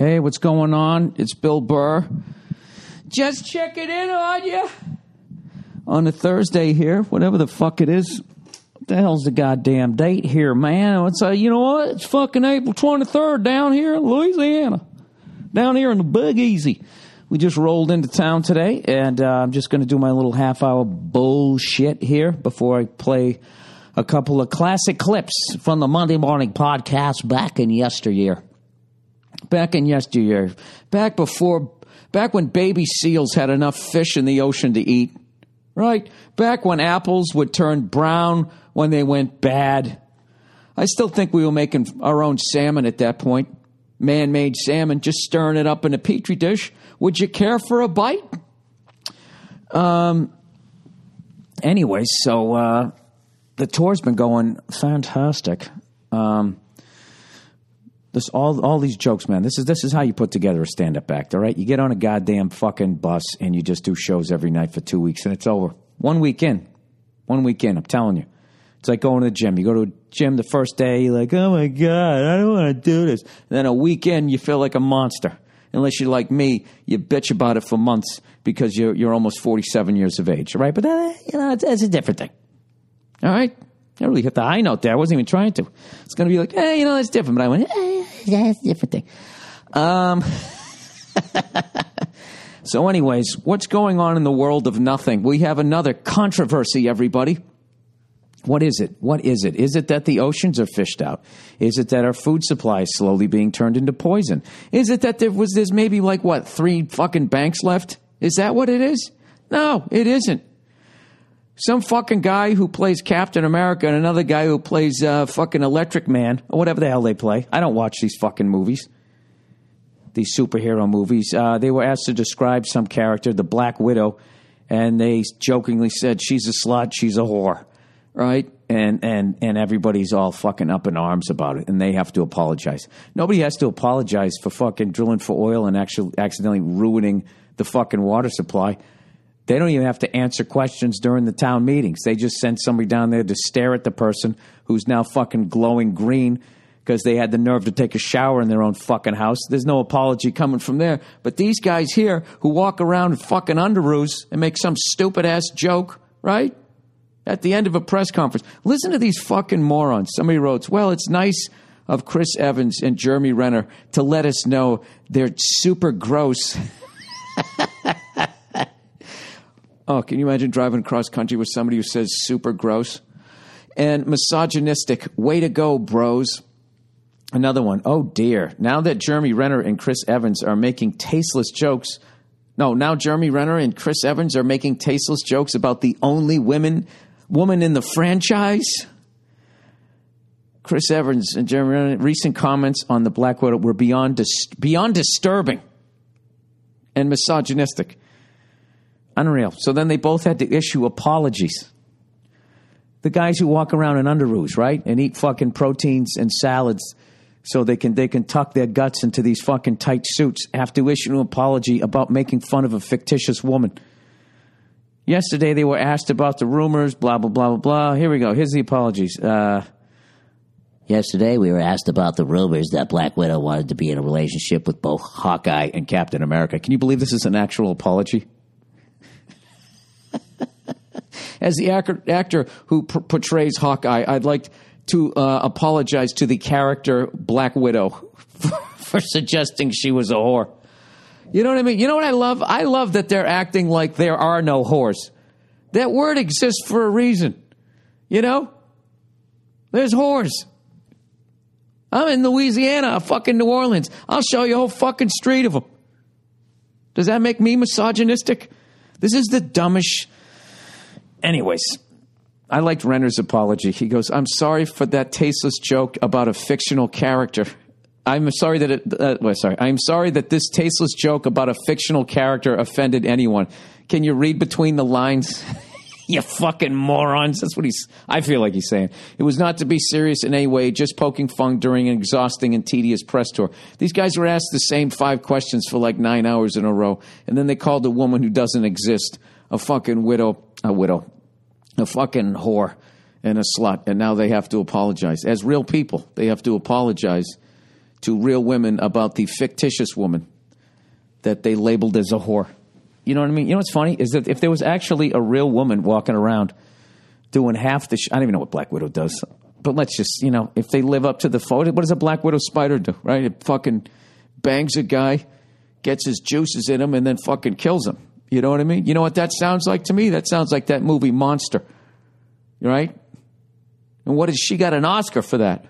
Hey, what's going on? It's Bill Burr. Just checking in on you. On a Thursday here, whatever the fuck it is. What the hell's the goddamn date here, man? It's you know what? It's fucking April 23rd down here in Louisiana. Down here in the Big Easy. We just rolled into town today, and I'm just going to do my little half-hour bullshit here before I play a couple of classic clips from the Monday Morning Podcast back in yesteryear. Back when baby seals had enough fish in the ocean to eat, right? Back when apples would turn brown when they went bad. I still think we were making our own salmon at that point. Man-made salmon, just stirring it up in a Petri dish. Would you care for a bite? Anyway, so the tour's been going fantastic. All these jokes, man. This is how you put together a stand-up act, all right? You get on a goddamn fucking bus and you just do shows every night for 2 weeks and it's over. 1 week in, I'm telling you. It's like going to the gym. You go to a gym the first day, you're like, oh my God, I don't want to do this. And then a week in, you feel like a monster. Unless you're like me, you bitch about it for months because you're almost 47 years of age, right? But it's a different thing, all right? I really hit the high note there. I wasn't even trying to. It's going to be like, hey, that's different. But I went, that's a different thing. So anyways, what's going on in the world of nothing? We have another controversy, everybody. What is it? Is it that the oceans are fished out? Is it that our food supply is slowly being turned into poison? Is it that there's maybe 3 fucking banks left? Is that what it is? No, it isn't. Some fucking guy who plays Captain America and another guy who plays fucking Electric Man, or whatever the hell they play. I don't watch these fucking movies. These superhero movies. They were asked to describe some character, the Black Widow, and they jokingly said, she's a slut, she's a whore. Right? And everybody's all fucking up in arms about it, and they have to apologize. Nobody has to apologize for fucking drilling for oil and actually accidentally ruining the fucking water supply. They don't even have to answer questions during the town meetings. They just send somebody down there to stare at the person who's now fucking glowing green because they had the nerve to take a shower in their own fucking house. There's no apology coming from there. But these guys here who walk around in fucking underoos and make some stupid-ass joke, right? At the end of a press conference. Listen to these fucking morons. Somebody wrote, well, it's nice of Chris Evans and Jeremy Renner to let us know they're super gross. Oh, can you imagine driving across country with somebody who says super gross? And misogynistic, way to go, bros. Another one, oh dear. Now that Jeremy Renner and Chris Evans are making tasteless jokes. No, now Jeremy Renner and Chris Evans are making tasteless jokes about the only woman in the franchise. Chris Evans and Jeremy Renner, recent comments on the Black Widow were beyond disturbing and misogynistic. Unreal. So then they both had to issue apologies. The guys who walk around in underoos, right, and eat fucking proteins and salads so they can tuck their guts into these fucking tight suits have to issue an apology about making fun of a fictitious woman. Yesterday they were asked about the rumors, blah, blah, blah, blah, blah. Here we go. Here's the apologies. Yesterday we were asked about the rumors that Black Widow wanted to be in a relationship with both Hawkeye and Captain America. Can you believe this is an actual apology? As the actor who portrays Hawkeye, I'd like to apologize to the character Black Widow for suggesting she was a whore. You know what I mean? You know what I love? I love that they're acting like there are no whores. That word exists for a reason. You know? There's whores. I'm in Louisiana, fucking New Orleans. I'll show you a whole fucking street of them. Does that make me misogynistic? This is the dumbest... Anyways, I liked Renner's apology. He goes, I'm sorry for that tasteless joke about a fictional character. I'm sorry that this tasteless joke about a fictional character offended anyone. Can you read between the lines? You fucking morons. That's what I feel like he's saying. It was not to be serious in any way, just poking fun during an exhausting and tedious press tour. These guys were asked the same 5 questions for 9 hours in a row, and then they called a woman who doesn't exist a fucking a fucking whore, and a slut, and now they have to apologize. As real people, they have to apologize to real women about the fictitious woman that they labeled as a whore. You know what I mean? You know what's funny is that if there was actually a real woman walking around doing half the I don't even know what Black Widow does. But let's just, if they live up to the photo, what does a Black Widow spider do, right? It fucking bangs a guy, gets his juices in him, and then fucking kills him. You know what I mean? You know what that sounds like to me? That sounds like that movie Monster, right? And what, has she got an Oscar for that?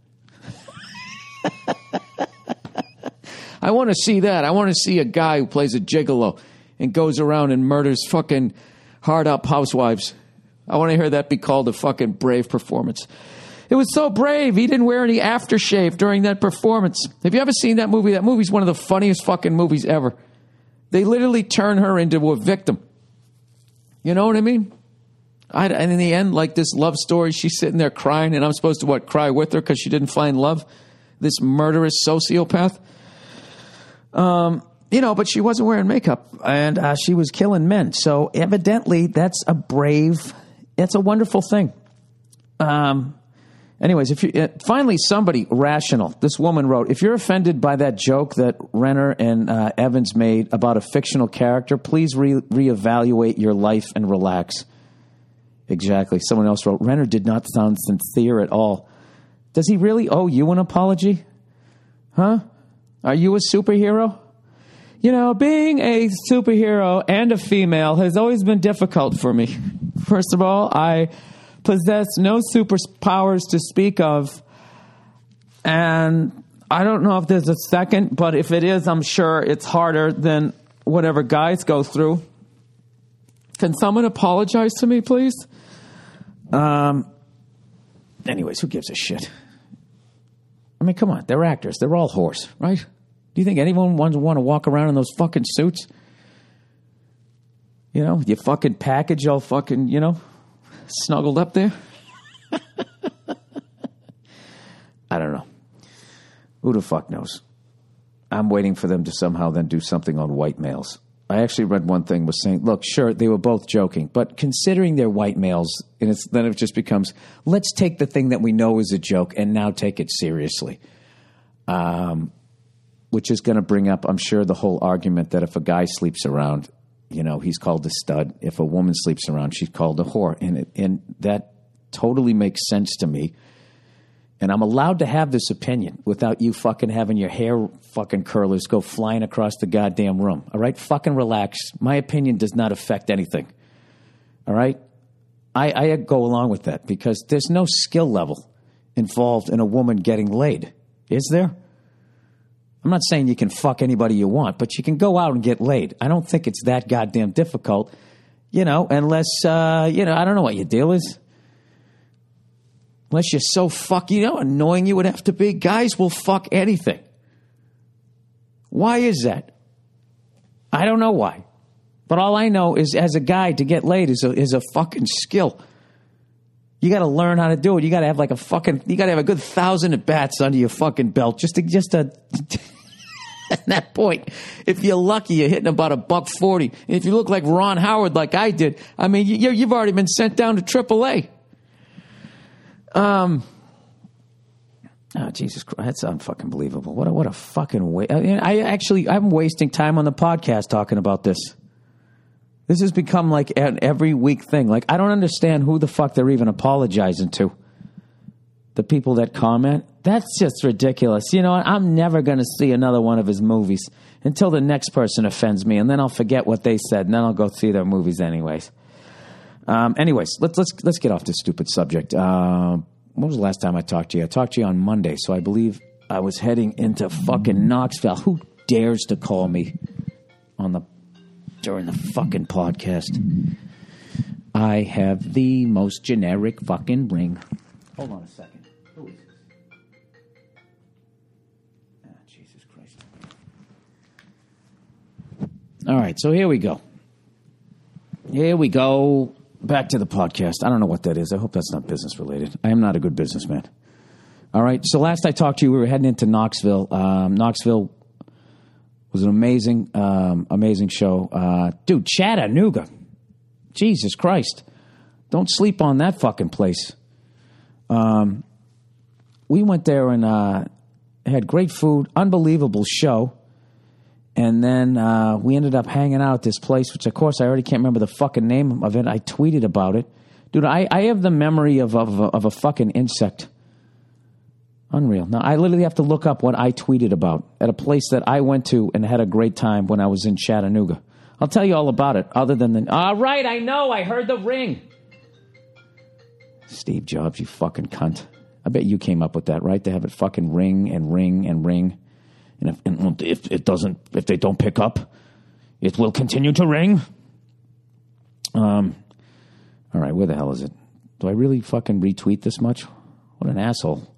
I want to see that. I want to see a guy who plays a gigolo and goes around and murders fucking hard-up housewives. I want to hear that be called a fucking brave performance. It was so brave. He didn't wear any aftershave during that performance. Have you ever seen that movie? That movie's one of the funniest fucking movies ever. They literally turn her into a victim. You know what I mean? And in the end, like this love story, she's sitting there crying, and I'm supposed to, cry with her because she didn't find love? This murderous sociopath? But she wasn't wearing makeup, and she was killing men. So evidently, that's a wonderful thing. Anyways, finally somebody rational, this woman wrote, if you're offended by that joke that Renner and Evans made about a fictional character, please reevaluate your life and relax. Exactly. Someone else wrote, Renner did not sound sincere at all. Does he really owe you an apology? Huh? Are you a superhero? Being a superhero and a female has always been difficult for me. First of all, I possess no superpowers to speak of, and I don't know if there's a second, but if it is, I'm sure it's harder than whatever guys go through. Can someone apologize to me, please? Anyways, who gives a shit? I mean, come on, they're actors. They're all whores, right? Do you think anyone want to walk around in those fucking suits? You fucking package all fucking, snuggled up there. I don't know. Who the fuck knows? I'm waiting for them to somehow then do something on white males. I actually read one thing was saying, look, sure, they were both joking, but considering they're white males, and then it just becomes, let's take the thing that we know is a joke and now take it seriously. Which is going to bring up, I'm sure, the whole argument that if a guy sleeps around, he's called a stud. If a woman sleeps around, she's called a whore. And that totally makes sense to me. And I'm allowed to have this opinion without you fucking having your hair fucking curlers go flying across the goddamn room. All right? Fucking relax. My opinion does not affect anything. All right? I go along with that because there's no skill level involved in a woman getting laid. Is there? I'm not saying you can fuck anybody you want, but you can go out and get laid. I don't think it's that goddamn difficult, unless, I don't know what your deal is. Unless you're so annoying you would have to be. Guys will fuck anything. Why is that? I don't know why. But all I know is as a guy to get laid is a fucking skill. You got to learn how to do it. You got to have you got to have a good 1,000 at bats under your fucking belt just to at that point. If you're lucky, you're hitting about $140. And if you look like Ron Howard, like I did, I mean, you've already been sent down to AAA. Oh, Jesus Christ. That's unfucking believable. What a fucking waste. I'm wasting time on the podcast talking about this. This has become like an every week thing. Like, I don't understand who the fuck they're even apologizing to. The people that comment. That's just ridiculous. I'm never going to see another one of his movies until the next person offends me, and then I'll forget what they said, and then I'll go see their movies anyways. Let's get off this stupid subject. When was the last time I talked to you? I talked to you on Monday, so I believe I was heading into fucking Knoxville. Who dares to call me during the fucking podcast? I have the most generic fucking ring. Hold on a second. Who is this? Jesus Christ. All right, so here we go. Back to the podcast. I don't know what that is. I hope that's not business related. I am not a good businessman. All right. So last I talked to you, we were heading into Knoxville. Knoxville was an amazing show. Dude, Chattanooga. Jesus Christ. Don't sleep on that fucking place. We went there and I had great food, unbelievable show. And then we ended up hanging out at this place, which, of course, I already can't remember the fucking name of it. I tweeted about it. Dude, I have the memory of a fucking insect. Unreal. Now, I literally have to look up what I tweeted about at a place that I went to and had a great time when I was in Chattanooga. I'll tell you all about it, other than the... All right, I know. I heard the ring. Steve Jobs, you fucking cunt. I bet you came up with that, right? To have it fucking ring and ring and ring. And if they don't pick up, it will continue to ring. All right, where the hell is it? Do I really fucking retweet this much? What an asshole.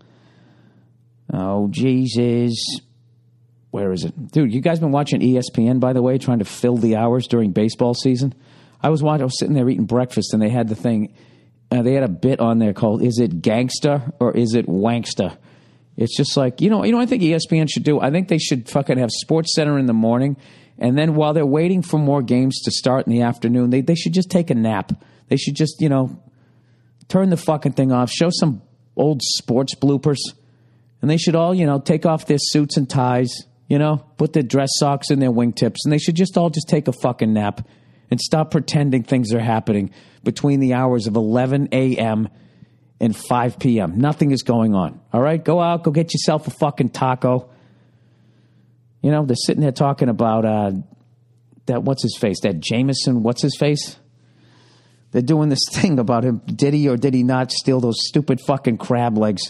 Oh, Jesus. Where is it? Dude, you guys been watching ESPN, by the way, trying to fill the hours during baseball season? I was sitting there eating breakfast, and they had the thing, they had a bit on there called, is it gangsta or is it wanksta? It's just like, I think ESPN should do? I think they should fucking have Sports Center in the morning, and then while they're waiting for more games to start in the afternoon, they should just take a nap. They should just, turn the fucking thing off, show some old sports bloopers, and they should all, take off their suits and ties, put their dress socks in their wingtips, and they should just all just take a fucking nap and stop pretending things are happening between the hours of 11 a.m. and 5 p.m. Nothing is going on. All right? Go out. Go get yourself a fucking taco. They're sitting there talking about that, what's his face? That Jameson, what's his face? They're doing this thing about him. Did he or did he not steal those stupid fucking crab legs?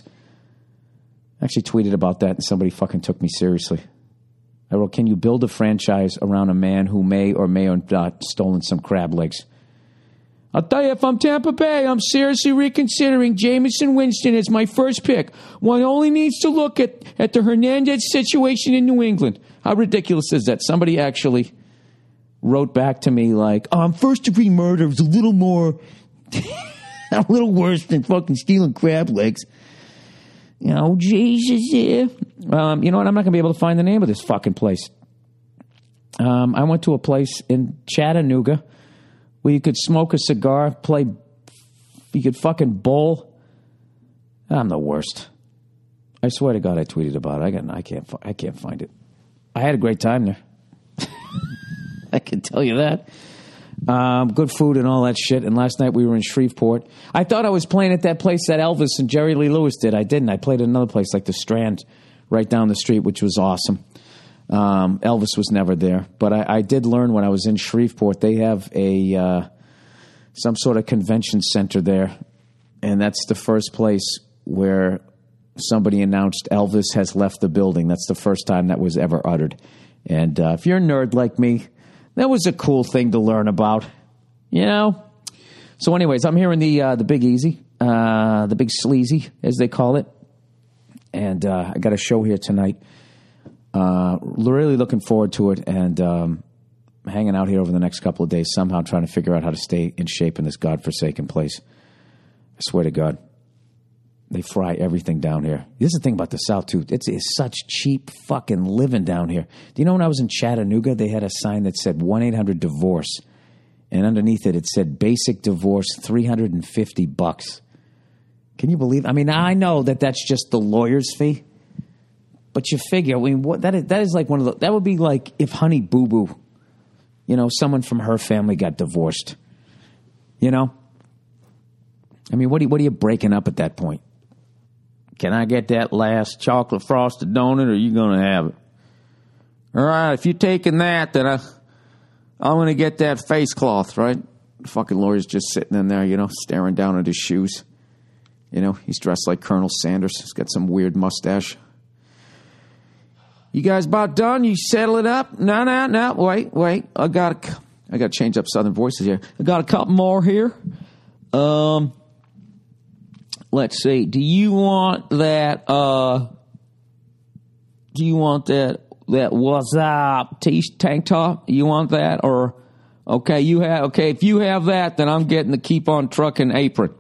I actually tweeted about that and somebody fucking took me seriously. I wrote, can you build a franchise around a man who may or not stolen some crab legs? I'll tell you, if I'm Tampa Bay, I'm seriously reconsidering Jameson Winston as my first pick. One only needs to look at the Hernandez situation in New England. How ridiculous is that? Somebody actually wrote back to me like, first-degree murder is a little more, a little worse than fucking stealing crab legs. Jesus, yeah. You know what? I'm not going to be able to find the name of this fucking place. I went to a place in Chattanooga where you could smoke a cigar, you could fucking bowl. I'm the worst. I swear to God, I tweeted about it. I can't find it. I had a great time there. I can tell you that. Good food and all that shit. And last night we were in Shreveport. I thought I was playing at that place that Elvis and Jerry Lee Lewis did. I didn't. I played at another place like the Strand right down the street, which was awesome. Elvis was never there. But I did learn when I was in Shreveport, they have some sort of convention center there. And that's the first place where somebody announced Elvis has left the building. That's the first time that was ever uttered. And if you're a nerd like me, that was a cool thing to learn about, So anyways, I'm here in the Big Easy, the Big Sleazy, as they call it. And I got a show here tonight. Really looking forward to it and hanging out here over the next couple of days, somehow trying to figure out how to stay in shape in this godforsaken place. I swear to God. They fry everything down here. This is the thing about the South, too. It's such cheap fucking living down here. Do you know when I was in Chattanooga, they had a sign that said 1-800-DIVORCE. And underneath it said basic divorce, $350. Can you believe? I mean, I know that's just the lawyer's fee. But you figure, that is like that would be like if Honey Boo Boo, someone from her family got divorced. I mean, what are you breaking up at that point? Can I get that last chocolate frosted donut, or are you going to have it? All right, if you're taking that, then I'm going to get that face cloth, right? The fucking lawyer's just sitting in there, staring down at his shoes. He's dressed like Colonel Sanders. He's got some weird mustache. You guys about done? You settle it up? No. Wait. I got to change up Southern voices here. I got a couple more here. Let's see. Do you want that what's up tank top? You want that? Or if you have that, then I'm getting the keep on trucking apron.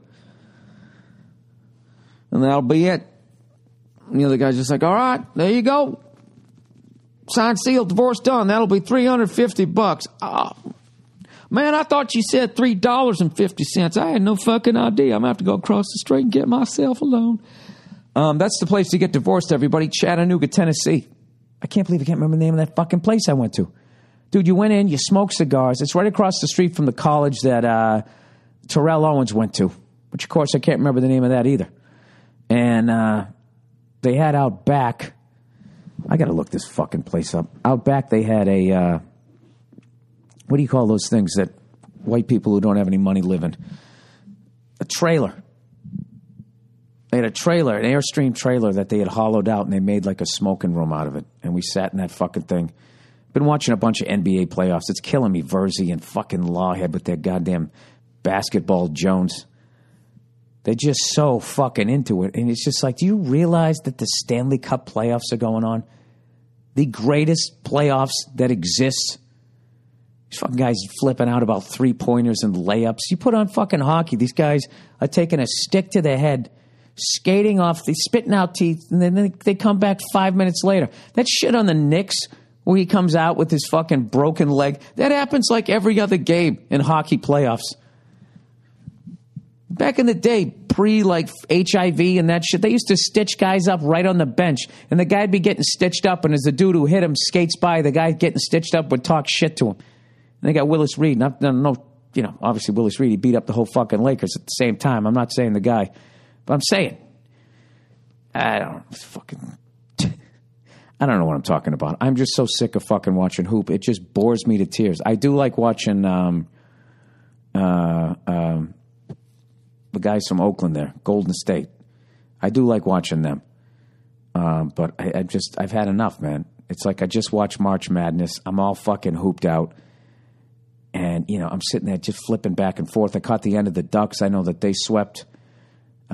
And that'll be it. And the other guy's just like, all right, there you go. Signed, sealed, divorce done. That'll be $350. Oh, man, I thought you said $3.50. I had no fucking idea. I'm going to have to go across the street and get myself a loan. That's the place to get divorced, everybody. Chattanooga, Tennessee. I can't believe I can't remember the name of that fucking place I went to. Dude, you went in, you smoked cigars. It's right across the street from the college that Terrell Owens went to, which, of course, I can't remember the name of that either. And they had out back, I got to look this fucking place up. Out back, they had a, what do you call those things that white people who don't have any money live in? A trailer. They had a trailer, an Airstream trailer that they had hollowed out, and they made like a smoking room out of it. And we sat in that fucking thing. Been watching a bunch of NBA playoffs. It's killing me, Verzi and fucking Lawhead with their goddamn basketball Jones. They're just so fucking into it. And it's just like, do you realize that the Stanley Cup playoffs are going on? The greatest playoffs that exist. These fucking guys flipping out about three-pointers and layups. You put on fucking hockey, these guys are taking a stick to the head, skating off, they spitting out teeth, and then they come back 5 minutes later. That shit on the Knicks, where he comes out with his fucking broken leg, that happens like every other game in hockey playoffs. Back in the day, pre-like HIV and that shit, they used to stitch guys up right on the bench, and the guy'd be getting stitched up, and as the dude who hit him skates by, the guy getting stitched up would talk shit to him. And they got Willis Reed. Obviously Willis Reed, he beat up the whole fucking Lakers at the same time. I'm not saying the guy, but I'm saying, I don't know what I'm talking about. I'm just so sick of fucking watching hoop. It just bores me to tears. I do like watching the guys from Oakland there, Golden State. I do like watching them. But I've had enough, man. It's like I just watched March Madness. I'm all fucking hooped out. And, I'm sitting there just flipping back and forth. I caught the end of the Ducks. I know that they swept. Look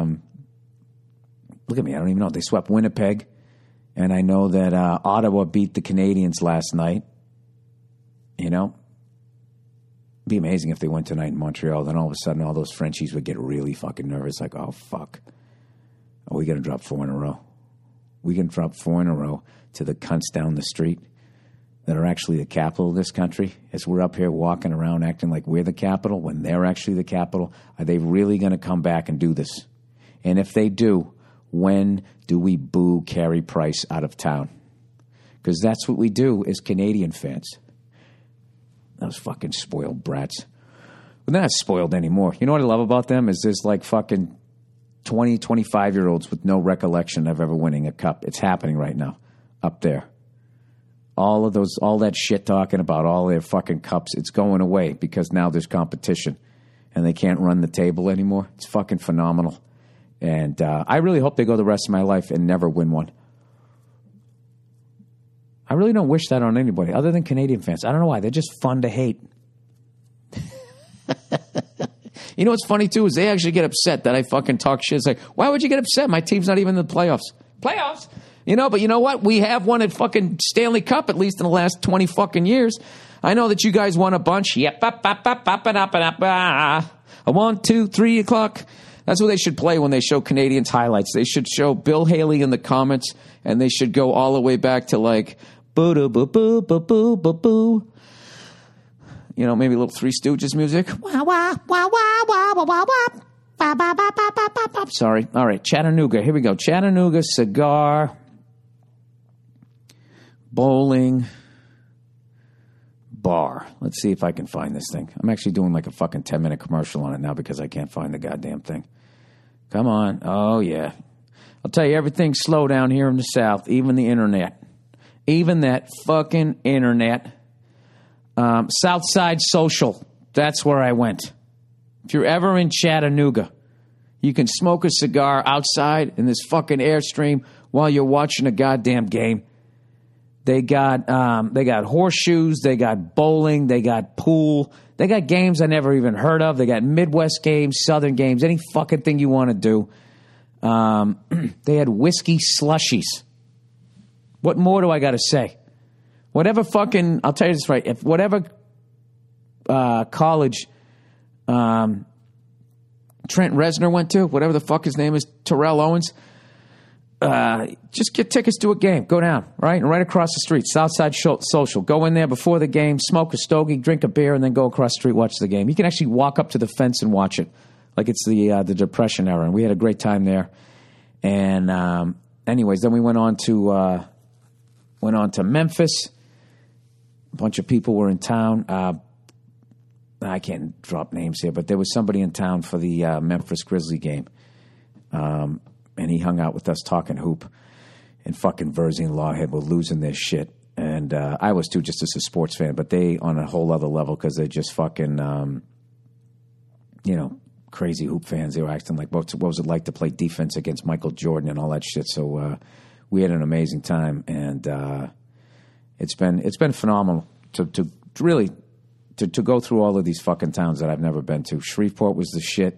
at me. I don't even know. They swept Winnipeg. And I know that Ottawa beat the Canadiens last night. It'd be amazing if they went tonight in Montreal. Then all of a sudden, all those Frenchies would get really fucking nervous. Like, oh, fuck. Are we going to drop 4 in a row? We can drop 4 in a row to the cunts down the street that are actually the capital of this country, as we're up here walking around acting like we're the capital when they're actually the capital. Are they really going to come back and do this? And if they do, when do we boo Carey Price out of town? Because that's what we do as Canadian fans. Those fucking spoiled brats. But they're not spoiled anymore. You know what I love about them is there's like fucking 20, 25-year-olds with no recollection of ever winning a cup. It's happening right now up there. All that shit talking about all their fucking cups, it's going away because now there's competition and they can't run the table anymore. It's fucking phenomenal. And I really hope they go the rest of my life and never win one. I really don't wish that on anybody other than Canadian fans. I don't know why. They're just fun to hate. You know what's funny, too, is they actually get upset that I fucking talk shit. It's like, why would you get upset? My team's not even in the playoffs. Playoffs? But you know what? We have won at fucking Stanley Cup at least in the last 20 fucking years. I know that you guys won a bunch. Yep. 1, 2, 3 o'clock. That's what they should play when they show Canadians highlights. They should show Bill Haley in the comments, and they should go all the way back to like, boo-doo-boo-boo-boo-boo-boo-boo. Maybe a little Three Stooges music. Sorry. All right, Chattanooga. Here we go. Chattanooga cigar, bowling, bar. Let's see if I can find this thing. I'm actually doing like a fucking 10-minute commercial on it now because I can't find the goddamn thing. Come on. Oh, yeah. I'll tell you, everything's slow down here in the South, even the internet. Even that fucking internet. Southside Social. That's where I went. If you're ever in Chattanooga, you can smoke a cigar outside in this fucking Airstream while you're watching a goddamn game. They got horseshoes, they got bowling, they got pool, they got games I never even heard of. They got Midwest games, Southern games, any fucking thing you want to do. They had whiskey slushies. What more do I got to say? Whatever fucking, I'll tell you this right, if whatever college Trent Reznor went to, whatever the fuck his name is, Terrell Owens, just get tickets to a game. Go down, right? And right across the street, Southside Social. Go in there before the game, smoke a stogie, drink a beer, and then go across the street, watch the game. You can actually walk up to the fence and watch it like it's the Depression era. And we had a great time there. And anyways, then we went on to Memphis. A bunch of people were in town. I can't drop names here, but there was somebody in town for the Memphis Grizzly game. And he hung out with us talking hoop. And fucking Verzi and Lawhead were losing their shit. And I was too, just as a sports fan, but they on a whole other level because they're just fucking, crazy hoop fans. They were acting like, what was it like to play defense against Michael Jordan and all that shit. So we had an amazing time, and it's been phenomenal to really go through all of these fucking towns that I've never been to. Shreveport was the shit.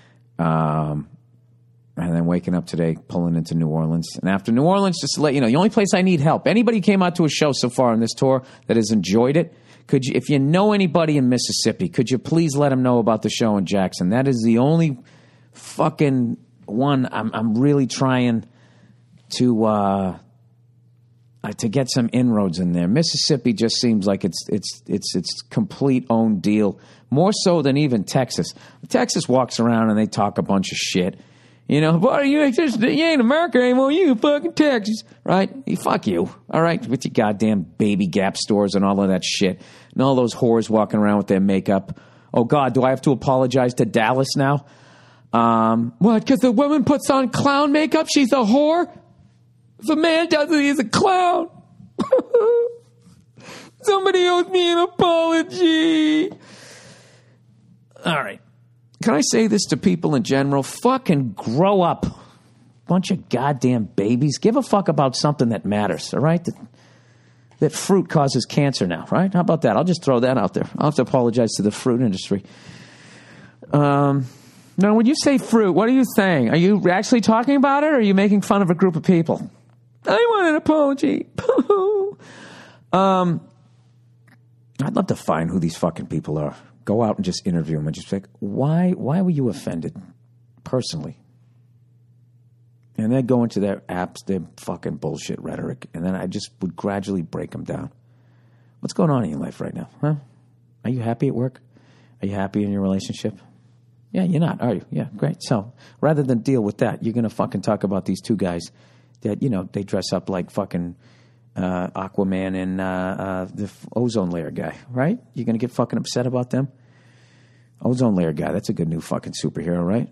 And then waking up today, pulling into New Orleans. And after New Orleans, just to let you know, the only place I need help, anybody who came out to a show so far on this tour that has enjoyed it, could you, if you know anybody in Mississippi, could you please let them know about the show in Jackson? That is the only fucking one I'm really trying to get some inroads in there. Mississippi just seems like it's complete own deal, more so than even Texas. Texas walks around and they talk a bunch of shit. But you ain't America anymore. You fucking Texas, right? Fuck you, all right? With your goddamn Baby Gap stores and all of that shit. And all those whores walking around with their makeup. Oh, God, do I have to apologize to Dallas now? What, because the woman puts on clown makeup, she's a whore? If a man does it, he's a clown. Somebody owes me an apology. All right. Can I say this to people in general? Fucking grow up. Bunch of goddamn babies. Give a fuck about something that matters, all right? That fruit causes cancer now, right? How about that? I'll just throw that out there. I'll have to apologize to the fruit industry. Now, when you say fruit, what are you saying? Are you actually talking about it, or are you making fun of a group of people? I want an apology. I'd love to find who these fucking people are. Go out and just interview them and just be like, why were you offended personally? And then go into their apps, their fucking bullshit rhetoric, and then I just would gradually break them down. What's going on in your life right now, huh? Are you happy at work? Are you happy in your relationship? Yeah, you're not, are you? Yeah, great. So rather than deal with that, you're going to fucking talk about these two guys that, they dress up like fucking Aquaman and the ozone layer guy, right? You're going to get fucking upset about them? Ozone layer guy, that's a good new fucking superhero, right?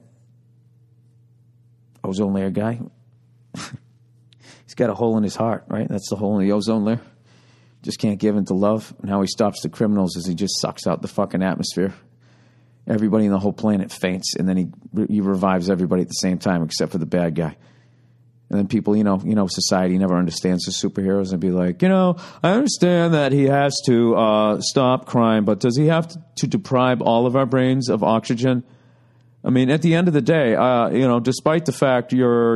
Ozone layer guy. He's got a hole in his heart, right? That's the hole in the ozone layer. Just can't give into love. And how he stops the criminals is he just sucks out the fucking atmosphere. Everybody in the whole planet faints, and then he revives everybody at the same time except for the bad guy. And then people, society never understands the superheroes and be like, I understand that he has to stop crime, but does he have to deprive all of our brains of oxygen? I mean, at the end of the day, despite the fact your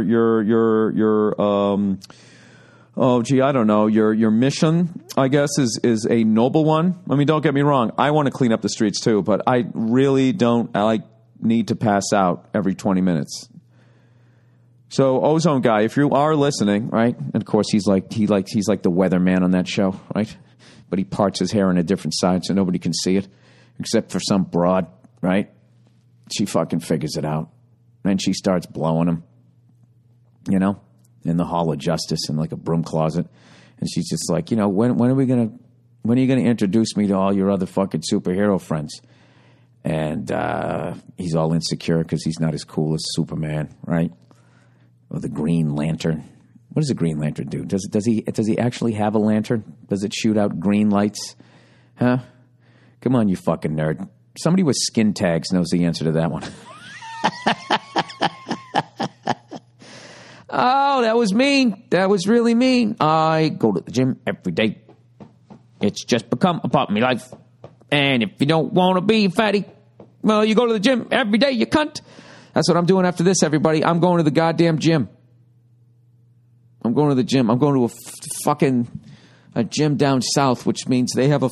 mission, I guess, is a noble one. I mean, don't get me wrong. I want to clean up the streets too, but I really don't need to pass out every 20 minutes. So Ozone Guy, if you are listening, right? And of course he's like the weatherman on that show, right? But he parts his hair on a different side so nobody can see it, except for some broad, right? She fucking figures it out. Then she starts blowing him, in the Hall of Justice in like a broom closet. And she's just like, when are you going to introduce me to all your other fucking superhero friends? And he's all insecure because he's not as cool as Superman, right? Or the Green Lantern. What does a Green Lantern do? Does he actually have a lantern? Does it shoot out green lights? Huh? Come on, you fucking nerd. Somebody with skin tags knows the answer to that one. Oh, that was mean. That was really mean. I go to the gym every day. It's just become a part of my life. And if you don't want to be fatty, well, you go to the gym every day, you cunt. That's what I'm doing after this, everybody. I'm going to the goddamn gym. I'm going to the gym. I'm going to a gym down south, which means they have a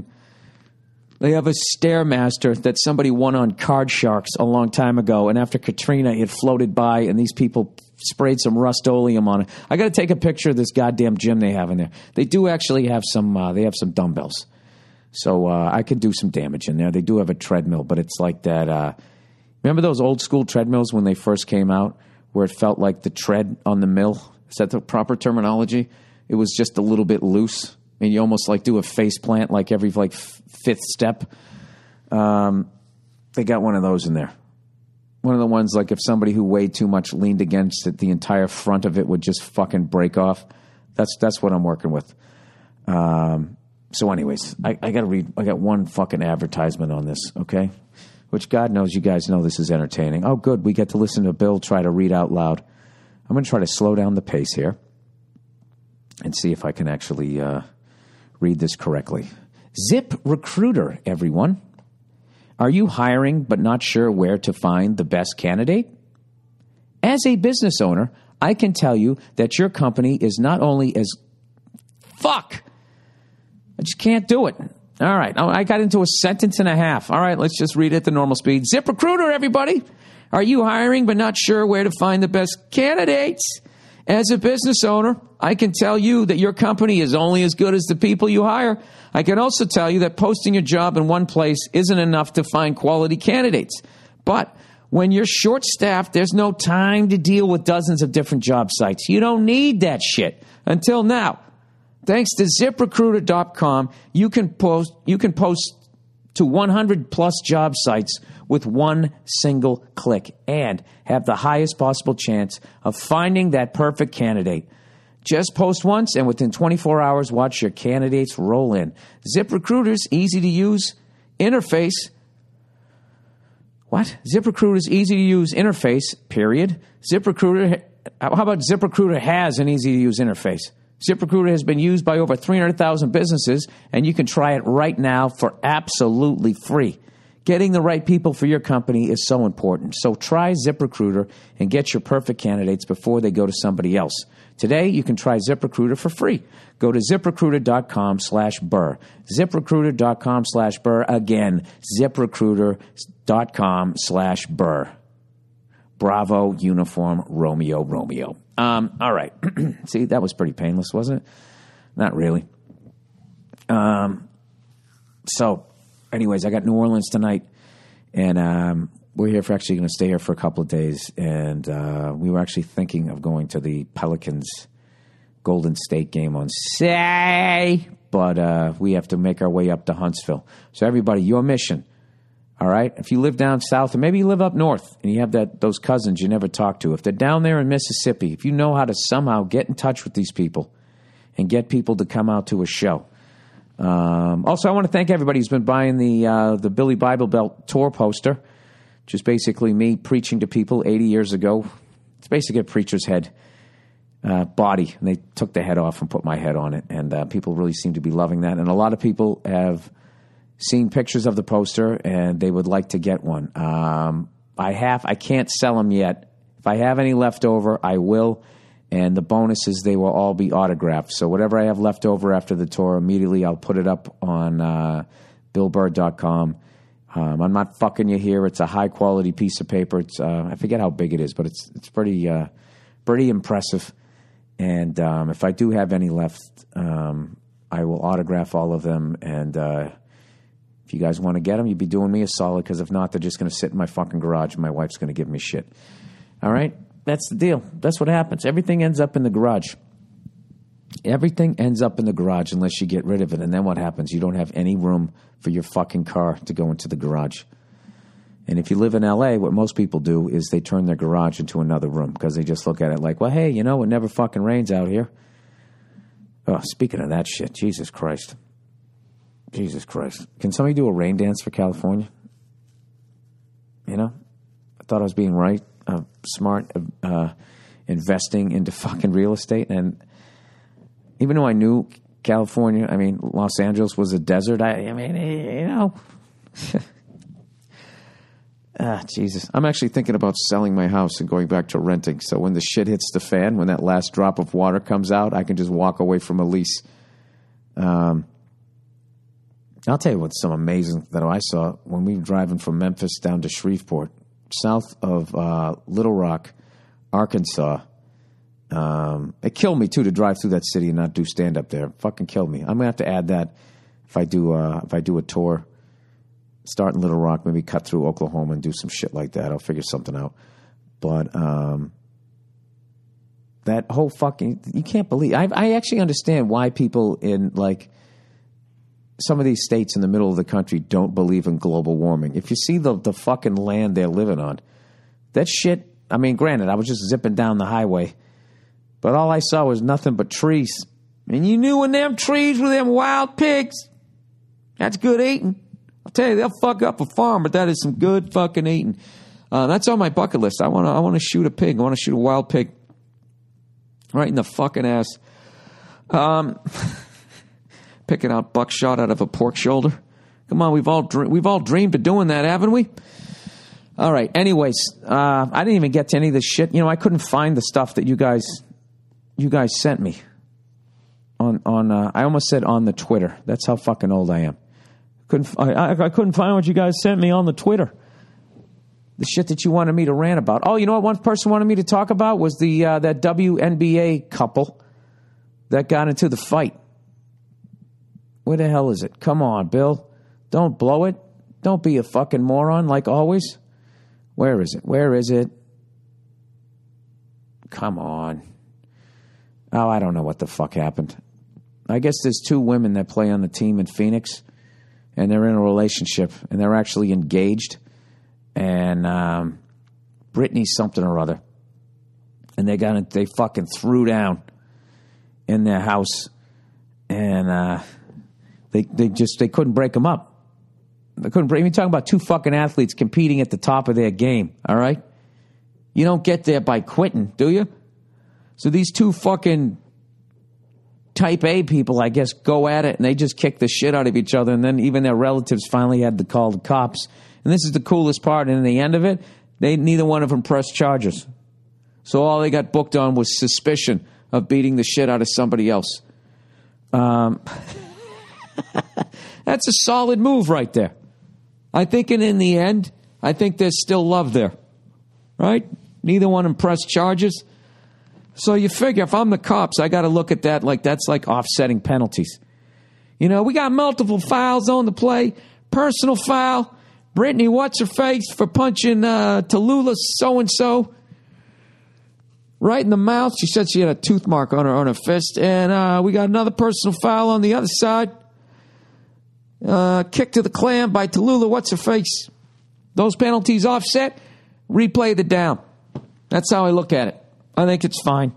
Stairmaster that somebody won on Card Sharks a long time ago. And after Katrina, it floated by and these people sprayed some Rust-Oleum on it. I got to take a picture of this goddamn gym they have in there. They do actually have some dumbbells. So I could do some damage in there. They do have a treadmill, but it's like that. Remember those old school treadmills when they first came out, where it felt like the tread on the mill. Is that the proper terminology? It was just a little bit loose, and you almost like do a face plant like every fifth step. They got one of those in there. One of the ones like if somebody who weighed too much leaned against it, the entire front of it would just fucking break off. That's what I'm working with. So anyways, I got to read. I got one fucking advertisement on this, okay? Which God knows you guys know this is entertaining. Oh, good. We get to listen to Bill try to read out loud. I'm going to try to slow down the pace here and see if I can actually read this correctly. ZipRecruiter, everyone. Are you hiring but not sure where to find the best candidate? As a business owner, I can tell you that your company is not only as... Fuck! I just can't do it. All right, I got into a sentence and a half. All right, let's just read it at the normal speed. ZipRecruiter, everybody. Are you hiring but not sure where to find the best candidates? As a business owner, I can tell you that your company is only as good as the people you hire. I can also tell you that posting your job in one place isn't enough to find quality candidates. But when you're short-staffed, there's no time to deal with dozens of different job sites. You don't need that shit. Until now. Thanks to ZipRecruiter.com, you can post to 100 plus job sites with one single click and have the highest possible chance of finding that perfect candidate. Just post once and within 24 hours, watch your candidates roll in. ZipRecruiter's easy-to-use interface. What? ZipRecruiter's easy-to-use interface, period. ZipRecruiter, how about ZipRecruiter has an easy-to-use interface? ZipRecruiter has been used by over 300,000 businesses, and you can try it right now for absolutely free. Getting the right people for your company is so important. So try ZipRecruiter and get your perfect candidates before they go to somebody else. Today, you can try ZipRecruiter for free. Go to ZipRecruiter.com/Burr. ZipRecruiter.com/Burr. Again, ZipRecruiter.com/Burr. Bravo, uniform, Romeo, Romeo. All right. See, that was pretty painless, wasn't it? Not really. So, anyways, I got New Orleans tonight, and we're here for actually going to stay here for a couple of days, and we were actually thinking of going to the Pelicans Golden State game on Saturday, but we have to make our way up to Huntsville. So, everybody, your mission. All right? If you live down south, or maybe you live up north, and you have those cousins you never talk to, if they're down there in Mississippi, if you know how to somehow get in touch with these people and get people to come out to a show. Also, I want to thank everybody who's been buying the Billy Bible Belt tour poster, which is basically me preaching to people 80 years ago. It's basically a preacher's head body, and they took the head off and put my head on it, and people really seem to be loving that. And a lot of people have seen pictures of the poster, and they would like to get one. I can't sell them yet. If I have any left over, I will. And the bonus is they will all be autographed. So whatever I have left over after the tour, immediately I'll put it up on BillBurr.com. I'm not fucking you here. It's a high-quality piece of paper. It's I forget how big it is, but it's pretty impressive. And if I do have any left, I will autograph all of them. And if you guys want to get them, you'd be doing me a solid, because if not, they're just going to sit in my fucking garage and my wife's going to give me shit. All right? That's the deal. That's what happens. Everything ends up in the garage. Everything ends up in the garage unless you get rid of it. And then what happens? You don't have any room for your fucking car to go into the garage. And if you live in L.A., what most people do is they turn their garage into another room, because they just look at it like, well, hey, you know, it never fucking rains out here. Oh, speaking of that shit, Jesus Christ. Jesus Christ. Can somebody do a rain dance for California? You know? I thought I was being smart, investing into fucking real estate. And even though I knew California, I mean, Los Angeles was a desert, I mean, you know. Jesus. I'm actually thinking about selling my house and going back to renting. So when the shit hits the fan, when that last drop of water comes out, I can just walk away from a lease. I'll tell you what's some amazing that I saw when we were driving from Memphis down to Shreveport, south of Little Rock, Arkansas. It killed me, too, to drive through that city and not do stand-up there. It fucking killed me. I'm going to have to add that if I do a tour. Start in Little Rock, maybe cut through Oklahoma and do some shit like that. I'll figure something out. But That whole fucking, you can't believe. I actually understand why people in like some of these states in the middle of the country don't believe in global warming. If you see the fucking land they're living on, that shit. I mean, granted, I was just zipping down the highway, but all I saw was nothing but trees. And you knew when them trees were them wild pigs. That's good eating. I'll tell you, they'll fuck up a farm, but that is some good fucking eating. That's on my bucket list. I want to shoot a pig. I want to shoot a wild pig right in the fucking ass. Picking out buckshot out of a pork shoulder. Come on, we've all dreamed of doing that, haven't we? All right. Anyways, I didn't even get to any of this shit. You know, I couldn't find the stuff that you guys sent me on. I almost said on the Twitter. That's how fucking old I am. I couldn't find what you guys sent me on the Twitter. The shit that you wanted me to rant about. Oh, you know what one person wanted me to talk about was that WNBA couple that got into the fight. Where the hell is it? Come on, Bill. Don't blow it. Don't be a fucking moron like always. Where is it? Where is it? Come on. Oh, I don't know what the fuck happened. I guess there's two women that play on the team in Phoenix, and they're in a relationship, and they're actually engaged. And Brittany something or other. And they fucking threw down in their house, and they couldn't break them up. They couldn't break. You're talking about two fucking athletes competing at the top of their game. All right, you don't get there by quitting, do you? So these two fucking type A people, I guess, go at it, and they just kick the shit out of each other. And then even their relatives finally had to call the cops. And this is the coolest part. And in the end of it, neither one of them pressed charges. So all they got booked on was suspicion of beating the shit out of somebody else. That's a solid move right there. I think, and in the end, I think there's still love there, right? Neither one of them pressed charges. So you figure if I'm the cops, I got to look at that like that's like offsetting penalties. You know, we got multiple fouls on the play. Personal foul. Brittany, what's her face for punching Tallulah so-and-so right in the mouth. She said she had a tooth mark on her fist. And we got another personal foul on the other side. Kick to the clam by Tallulah, what's her face. Those penalties offset. Replay the down. That's how I look at it. I think it's fine.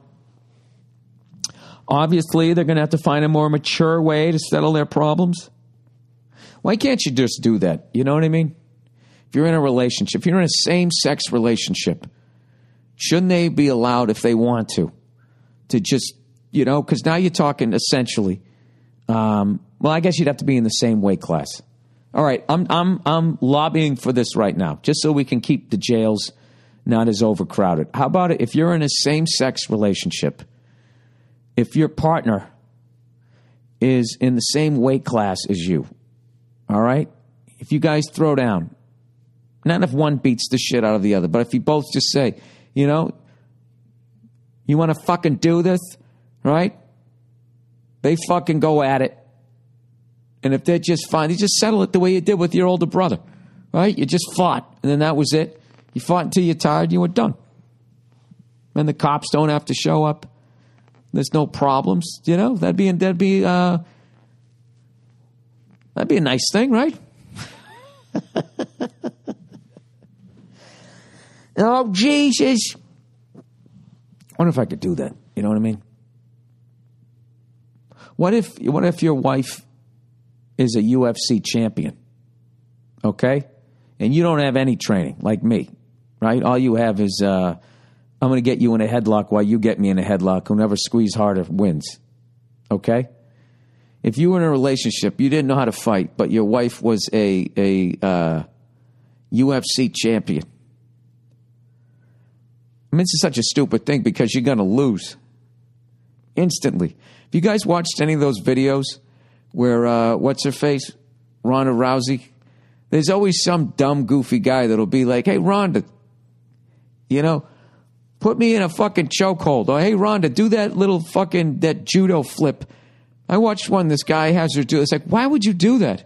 Obviously, they're going to have to find a more mature way to settle their problems. Why can't you just do that? You know what I mean? If you're in a relationship, if you're in a same-sex relationship, shouldn't they be allowed, if they want to just, you know, because now you're talking essentially, well, I guess you'd have to be in the same weight class. All right, I'm lobbying for this right now, just so we can keep the jails not as overcrowded. How about it if you're in a same-sex relationship, if your partner is in the same weight class as you, all right? If you guys throw down, not if one beats the shit out of the other, but if you both just say, you know, you want to fucking do this, right? They fucking go at it. And if they're just fine, you just settle it the way you did with your older brother, right? You just fought, and then that was it. You fought until you're tired, you were done. And the cops don't have to show up. There's no problems, you know? That'd be a nice thing, right? Oh, Jesus. I wonder if I could do that. You know what I mean? What if your wife is a UFC champion, okay? And you don't have any training, like me, right? All you have is, I'm going to get you in a headlock while you get me in a headlock. Whoever squeezes harder wins, okay? If you were in a relationship, you didn't know how to fight, but your wife was a UFC champion. I mean, this is such a stupid thing because you're going to lose instantly. Have you guys watched any of those videos where, what's her face? Ronda Rousey? There's always some dumb, goofy guy that'll be like, hey, Ronda, you know, put me in a fucking chokehold. Or, hey, Ronda, do that little fucking, that judo flip. I watched one this guy has her do. It's like, why would you do that?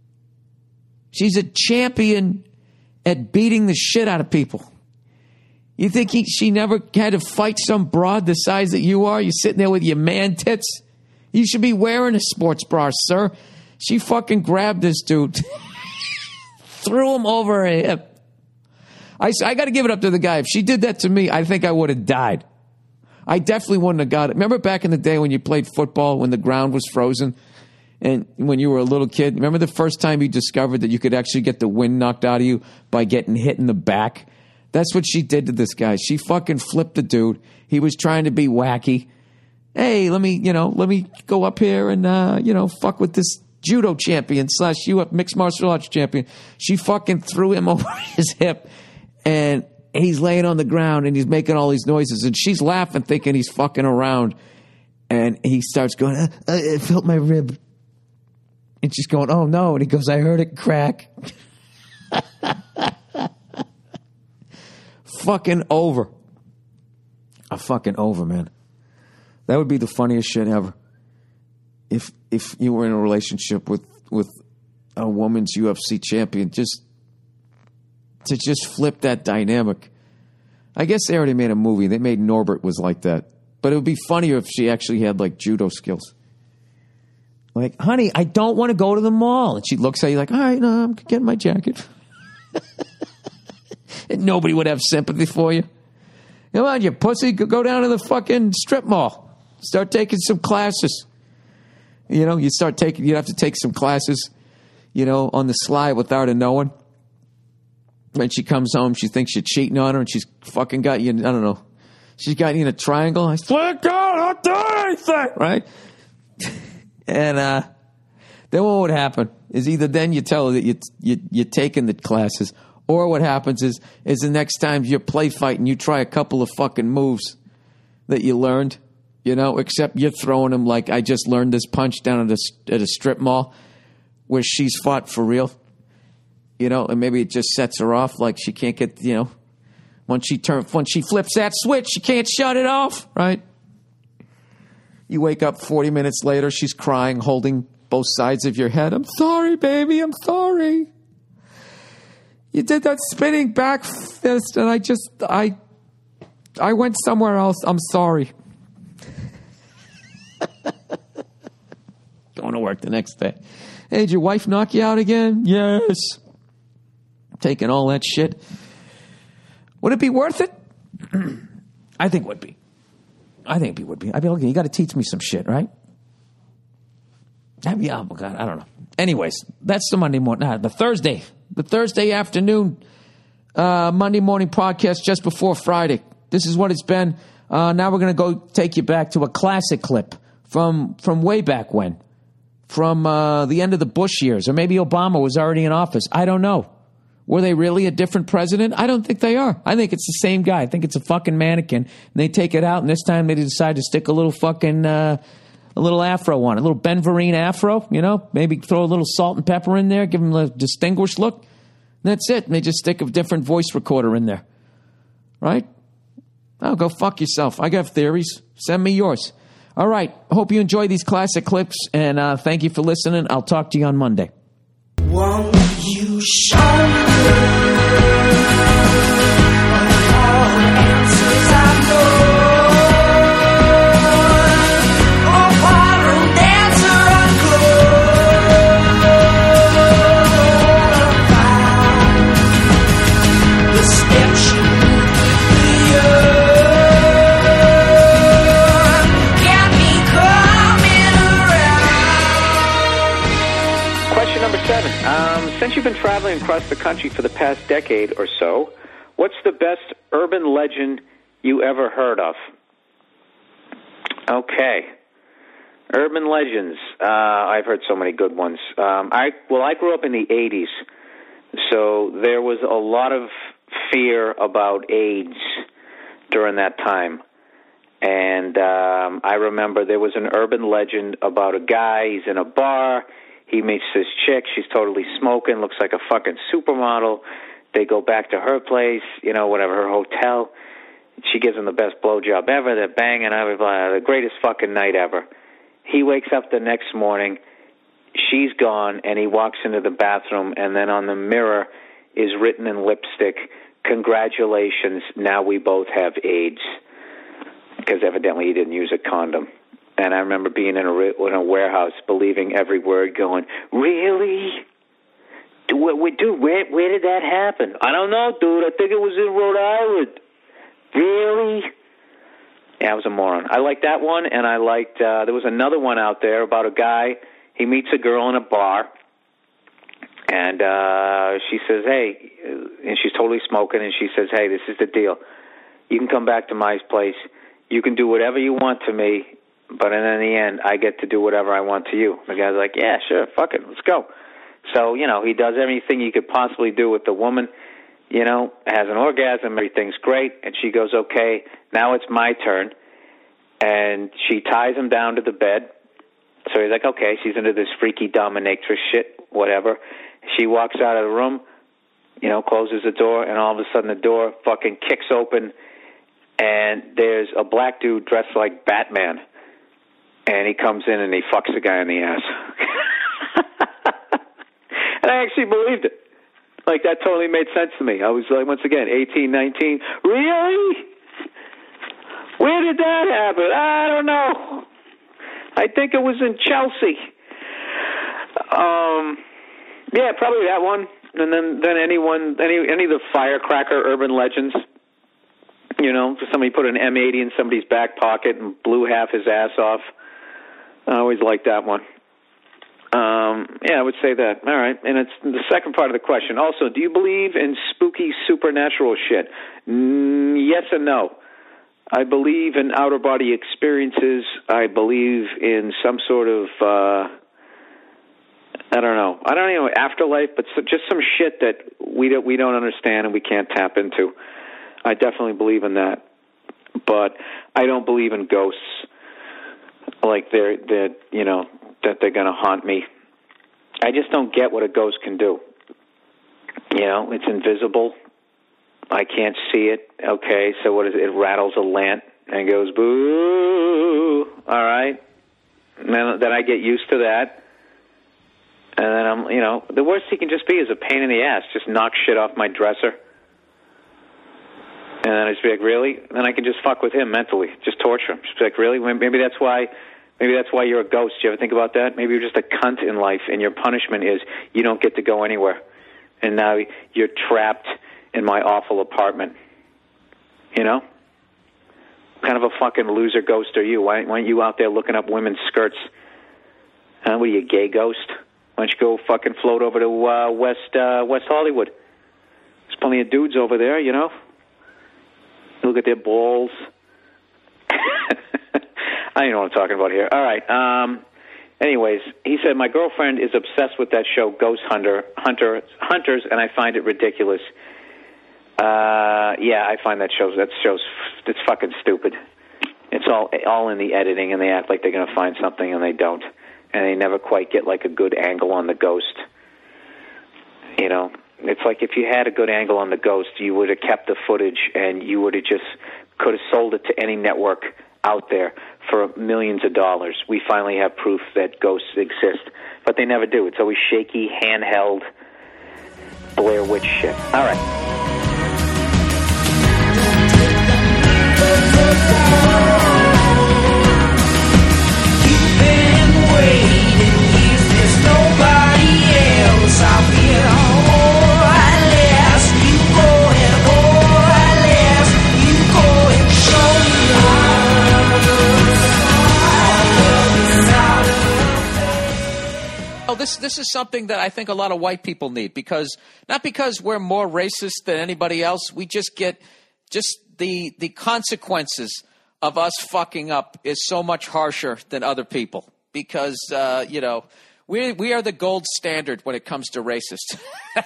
She's a champion at beating the shit out of people. You think she never had to fight some broad the size that you are? You're sitting there with your man tits? You should be wearing a sports bra, sir. She fucking grabbed this dude, threw him over her hip. I got to give it up to the guy. If she did that to me, I think I would have died. I definitely wouldn't have got it. Remember back in the day when you played football, when the ground was frozen? And when you were a little kid, remember the first time you discovered that you could actually get the wind knocked out of you by getting hit in the back? That's what she did to this guy. She fucking flipped the dude. He was trying to be wacky. Hey, let me go up here and, fuck with this judo champion / mixed martial arts champion. She fucking threw him over his hip, and he's laying on the ground and he's making all these noises, and she's laughing thinking he's fucking around. And he starts going, it felt my rib. And she's going, oh no. And he goes, I heard it crack. Fucking over. Fucking over, man. That would be the funniest shit ever. If you were in a relationship with a woman's UFC champion, to flip that dynamic. I guess they already made a movie. They made Norbert was like that. But it would be funnier if she actually had like judo skills. Like, honey, I don't want to go to the mall. And she looks at you like, all right, no, I'm getting my jacket. And nobody would have sympathy for you. Come on, you pussy, go down to the fucking strip mall. Start taking some classes. You know, you have to take some classes, on the sly without her knowing. When she comes home, she thinks you're cheating on her, and she's fucking got you, I don't know. She's got you in a triangle. I swear to God, I'll do anything, right? And then what would happen is either then you tell her that you're taking the classes, or what happens is the next time you're play fighting, you try a couple of fucking moves that you learned, except you're throwing them like I just learned this punch down at a strip mall where she's fought for real, and maybe it just sets her off like she can't get, when she flips that switch, she can't shut it off, right? You wake up 40 minutes later, she's crying, holding both sides of your head. I'm sorry, baby, I'm sorry. You did that spinning back fist, and I went somewhere else. I'm sorry. Going to work the next day. Hey, did your wife knock you out again? Yes. Taking all that shit. Would it be worth it? I think it would be. I'd be looking, you got to teach me some shit, right? Oh, God, I don't know. Anyways, that's the Monday morning. The Thursday afternoon Monday morning podcast just before Friday. This is what it's been. Now we're going to go take you back to a classic clip from way back when. From the end of the Bush years. Or maybe Obama was already in office. I don't know. Were they really a different president? I don't think they are. I think it's the same guy. I think it's a fucking mannequin. And they take it out, and this time they decide to stick a little fucking, a little afro on it. A little Ben Vereen afro, Maybe throw a little salt and pepper in there, give them a distinguished look. And that's it. And they just stick a different voice recorder in there. Right? Oh, go fuck yourself. I got theories. Send me yours. All right. Hope you enjoy these classic clips, and thank you for listening. I'll talk to you on Monday. Won't you show me all the answers I know? Oh, bottle dancer, I'm close. The steps you move with me, got me coming around. Question number 7. Since you've been traveling across the country for the past decade or so, what's the best urban legend you ever heard of? Okay. Urban legends. I've heard so many good ones. I grew up in the 80s, so there was a lot of fear about AIDS during that time. And I remember there was an urban legend about a guy, he's in a bar, he meets this chick, she's totally smoking, looks like a fucking supermodel. They go back to her place, her hotel. She gives him the best blowjob ever, they're banging, the greatest fucking night ever. He wakes up the next morning, she's gone, and he walks into the bathroom, and then on the mirror is written in lipstick, congratulations, now we both have AIDS. Because evidently he didn't use a condom. And I remember being in a warehouse, believing every word, going, really? Dude, where did that happen? I don't know, dude. I think it was in Rhode Island. Really? Yeah, I was a moron. I liked that one, and I liked, there was another one out there about a guy, he meets a girl in a bar, and she says, hey, and she's totally smoking, and she says, hey, this is the deal. You can come back to my place. You can do whatever you want to me, but in the end, I get to do whatever I want to you. The guy's like, yeah, sure, fuck it, let's go. So, he does everything he could possibly do with the woman, has an orgasm, everything's great, and she goes, okay, now it's my turn. And she ties him down to the bed. So he's like, okay, she's into this freaky dominatrix shit, whatever. She walks out of the room, closes the door, and all of a sudden the door fucking kicks open, and there's a black dude dressed like Batman. And he comes in and he fucks the guy in the ass. And I actually believed it. Like, that totally made sense to me. I was like, once again, 18, 19. Really? Where did that happen? I don't know. I think it was in Chelsea. Yeah, probably that one. And then any of the firecracker urban legends. Somebody put an M80 in somebody's back pocket and blew half his ass off. I always liked that one. Yeah, I would say that. All right. And it's the second part of the question. Also, do you believe in spooky supernatural shit? Yes and no. I believe in outer body experiences. I believe in some sort of, I don't know, afterlife, but just some shit that we don't understand and we can't tap into. I definitely believe in that. But I don't believe in ghosts. Like that they're going to haunt me. I just don't get what a ghost can do. It's invisible. I can't see it. Okay, so what is it? It rattles a lamp and goes, boo. All right. And then I get used to that. And then I'm, the worst he can just be is a pain in the ass. Just knock shit off my dresser. And then I just be like, really? And then I can just fuck with him mentally, just torture him. Just be like, really? Maybe that's why you're a ghost. Do you ever think about that? Maybe you're just a cunt in life, and your punishment is you don't get to go anywhere. And now you're trapped in my awful apartment. What kind of a fucking loser ghost are you? Why aren't you out there looking up women's skirts? What are you, a gay ghost? Why don't you go fucking float over to West Hollywood? There's plenty of dudes over there, Look at their balls. I don't know what I'm talking about here. All right. Anyways, he said, my girlfriend is obsessed with that show, Ghost Hunters, and I find it ridiculous. Yeah, I find it's fucking stupid. It's all in the editing, and they act like they're going to find something, and they don't. And they never quite get, like, a good angle on the ghost. It's like if you had a good angle on the ghost, you would have kept the footage, and you would have could have sold it to any network out there for millions of dollars. We finally have proof that ghosts exist, but they never do. It's always shaky, handheld, Blair Witch shit. All right. This is something that I think a lot of white people need, because not because we're more racist than anybody else, we just get the consequences of us fucking up is so much harsher than other people, because we are the gold standard when it comes to racists.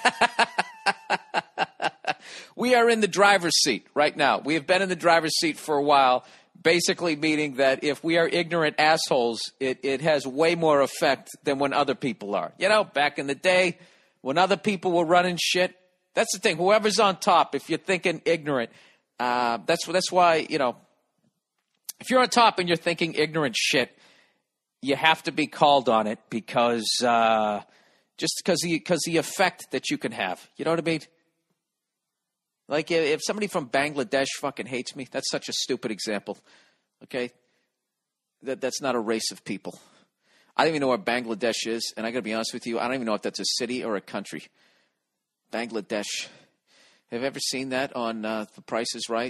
We are in the driver's seat right now. We have been in the driver's seat for a while. Basically meaning that if we are ignorant assholes, it has way more effect than when other people are. Back in the day, when other people were running shit, that's the thing. Whoever's on top, if you're thinking ignorant, that's why, if you're on top and you're thinking ignorant shit, you have to be called on it because the effect that you can have. You know what I mean? Like if somebody from Bangladesh fucking hates me, that's such a stupid example. Okay? That's not a race of people. I don't even know where Bangladesh is, and I got to be honest with you, I don't even know if that's a city or a country. Bangladesh. Have you ever seen that on The Price is Right?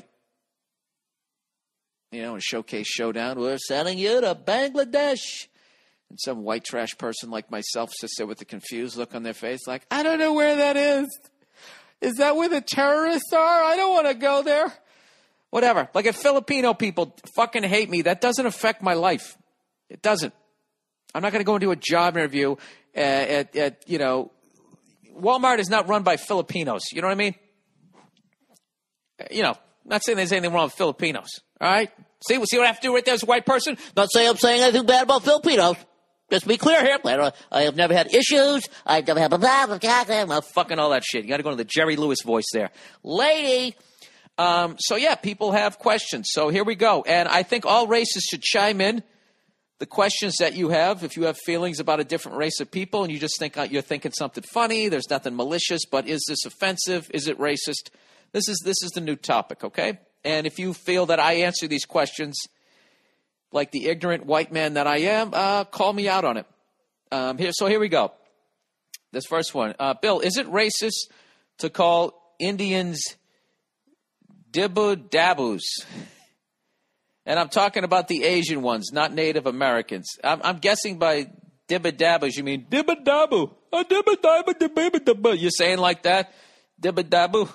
You know, in Showcase Showdown, we're sending you to Bangladesh. And some white trash person like myself sits there with a confused look on their face like, I don't know where that is. Is that where the terrorists are? I don't want to go there. Whatever. Like if Filipino people fucking hate me, that doesn't affect my life. It doesn't. I'm not going to go into a job interview at Walmart is not run by Filipinos. You know what I mean? You know, not saying there's anything wrong with Filipinos. All right? See what I have to do right there as a white person? Not saying I'm saying anything bad about Filipinos. Just to be clear here, I have never had issues. I've never had fucking all that shit. You got to go to the Jerry Lewis voice there. Lady. So, yeah, people have questions. So here we go. And I think all races should chime in. The questions that you have, if you have feelings about a different race of people and you just think you're thinking something funny, there's nothing malicious, but is this offensive? Is it racist? This is the new topic, okay? And if you feel that I answer these questions like the ignorant white man that I am, call me out on it. Here we go. This first one. Bill, is it racist to call Indians dibbu-dabbus? And I'm talking about the Asian ones, not Native Americans. I'm guessing by dibbu-dabbus, you mean dibbu-dabbu. Dibbu-dabbu. You're saying like that? Dibbu-dabbu.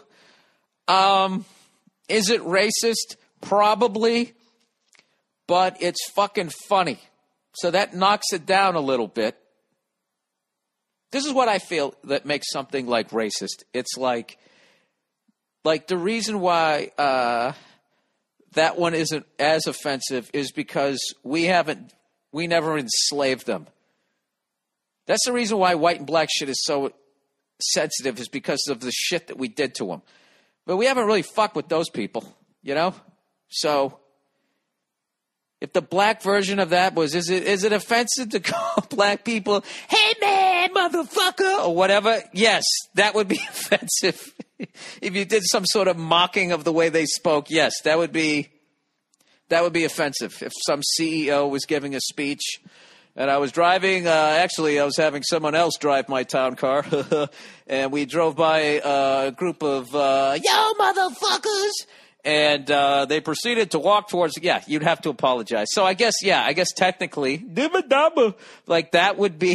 Is it racist? Probably. But it's fucking funny. So that knocks it down a little bit. This is what I feel that makes something like racist. It's like the reason why that one isn't as offensive is because we never enslaved them. That's the reason why white and black shit is so sensitive, is because of the shit that we did to them. But we haven't really fucked with those people, you know? So if the black version of that was, is it offensive to call black people, hey man, motherfucker, or whatever? Yes, that would be offensive. If you did some sort of mocking of the way they spoke, yes, that would be offensive. If some CEO was giving a speech and I was driving, actually I was having someone else drive my town car, and we drove by a group of, yo motherfuckers, and they proceeded to walk towards, yeah, you'd have to apologize. So I guess technically, like that would be,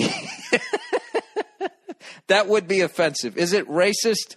that would be offensive. Is it racist?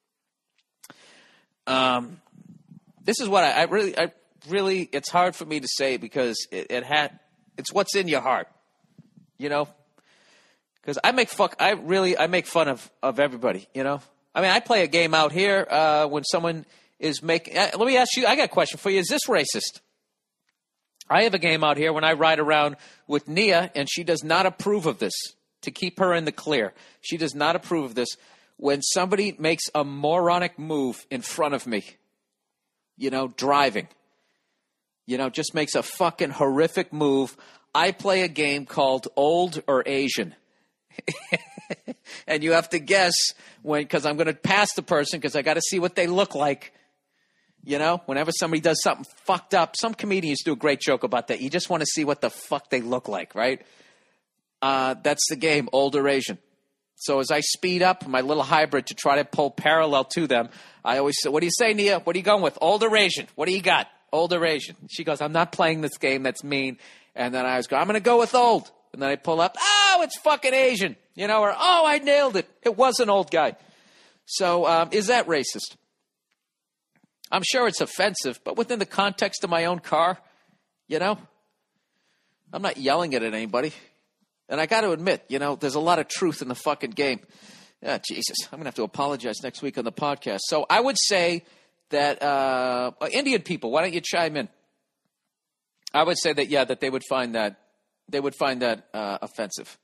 This is what I really, it's hard for me to say because it's what's in your heart, you know? Because I make fun of everybody, you know? I mean, I play a game out here, when someone is making, let me ask you, I got a question for you. Is this racist? I have a game out here when I ride around with Nia, and she does not approve of this, to keep her in the clear. She does not approve of this. When somebody makes a moronic move in front of me, you know, driving, you know, just makes a fucking horrific move, I play a game called Old or Asian. And you have to guess because I'm going to pass the person because I got to see what they look like. You know, whenever somebody does something fucked up, some comedians do a great joke about that. You just want to see what the fuck they look like, right? That's the game, Old or Asian. So as I speed up my little hybrid to try to pull parallel to them, I always say, what do you say, Nia? What are you going with? Old or Asian? What do you got? Old or Asian? She goes, I'm not playing this game. That's mean. And then I was going, I'm going to go with old. And then I pull up, oh, it's fucking Asian. You know, or, oh, I nailed it. It was an old guy. So is that racist? I'm sure it's offensive, but within the context of my own car, you know, I'm not yelling it at anybody. And I got to admit, you know, there's a lot of truth in the fucking game. Yeah, Jesus, I'm going to have to apologize next week on the podcast. So I would say that Indian people, why don't you chime in? I would say that, yeah, that they would find that offensive.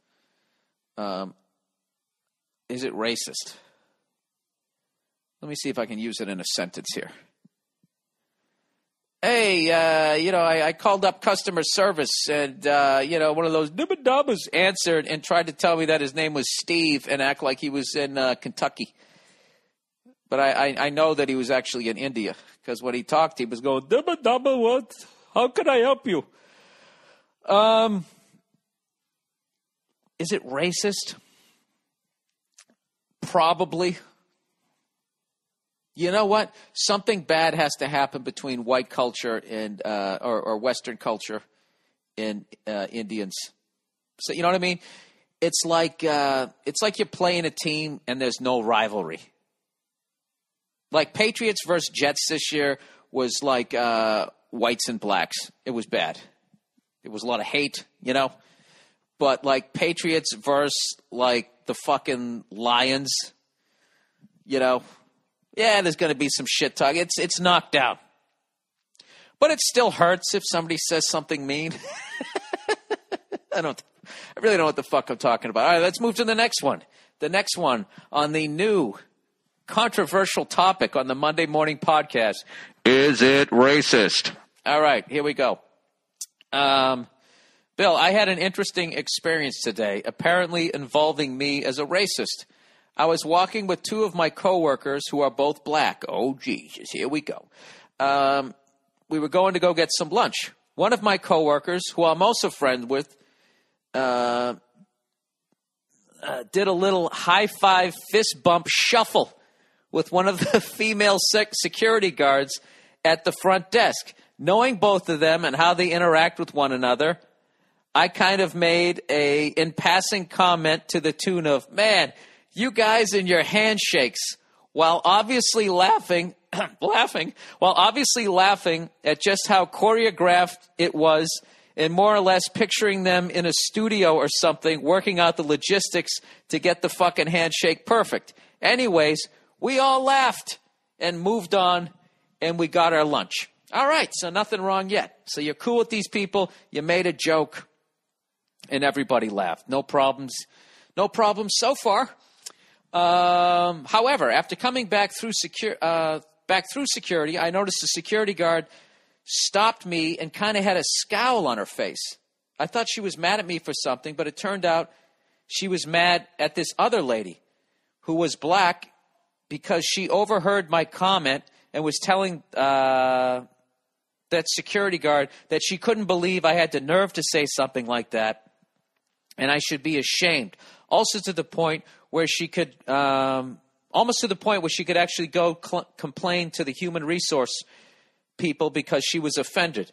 Is it racist? Let me see if I can use it in a sentence here. Hey, you know, I called up customer service and, you know, one of those dibba-dabbas answered and tried to tell me that his name was Steve and act like he was in Kentucky. But I know that he was actually in India because when he talked, he was going, "Dabba dabba, what? How can I help you?" Is it racist? Probably. You know what? Something bad has to happen between white culture and or Western culture and Indians. So you know what I mean? It's like you're playing a team and there's no rivalry. Like Patriots versus Jets this year was like whites and blacks. It was bad. It was a lot of hate, you know. But like Patriots versus like the fucking Lions, you know. Yeah, there's going to be some shit talk. It's knocked out. But it still hurts if somebody says something mean. I really don't know what the fuck I'm talking about. All right, let's move to the next one. The next one on the new controversial topic on the Monday Morning Podcast. Is it racist? All right, here we go. Bill, I had an interesting experience today, apparently involving me as a racist. I was walking with two of my coworkers who are both black. Oh, Jesus, here we go. We were going to go get some lunch. One of my coworkers, who I'm also friends with, did a little high-five fist bump shuffle with one of the female security guards at the front desk. Knowing both of them and how they interact with one another, I kind of made a in passing comment to the tune of, "Man, you guys and your handshakes," while obviously laughing at just how choreographed it was, and more or less picturing them in a studio or something, working out the logistics to get the fucking handshake perfect. Anyways, we all laughed and moved on, and we got our lunch. All right, so nothing wrong yet. So you're cool with these people, you made a joke, and everybody laughed. No problems so far. However, after coming back through security, I noticed the security guard stopped me and kind of had a scowl on her face. I thought she was mad at me for something, but it turned out she was mad at this other lady who was black because she overheard my comment and was telling that security guard that she couldn't believe I had the nerve to say something like that, and I should be ashamed. Also to the point where she could, actually go complain to the human resource people because she was offended,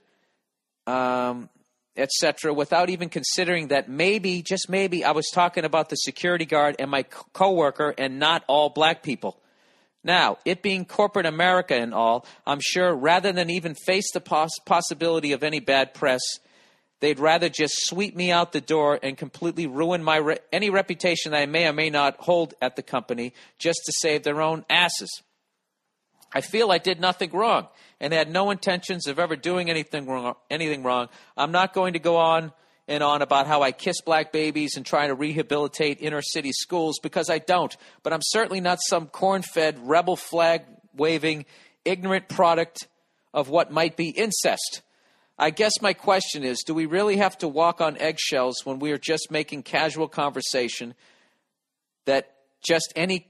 etc., without even considering that maybe, just maybe, I was talking about the security guard and my coworker and not all black people. Now, it being corporate America and all, I'm sure rather than even face the possibility of any bad press, they'd rather just sweep me out the door and completely ruin my any reputation that I may or may not hold at the company just to save their own asses. I feel I did nothing wrong and had no intentions of ever doing anything wrong. I'm not going to go on and on about how I kiss black babies and try to rehabilitate inner city schools, because I don't. But I'm certainly not some corn-fed, rebel flag-waving, ignorant product of what might be incest. I guess my question is, do we really have to walk on eggshells when we are just making casual conversation that just any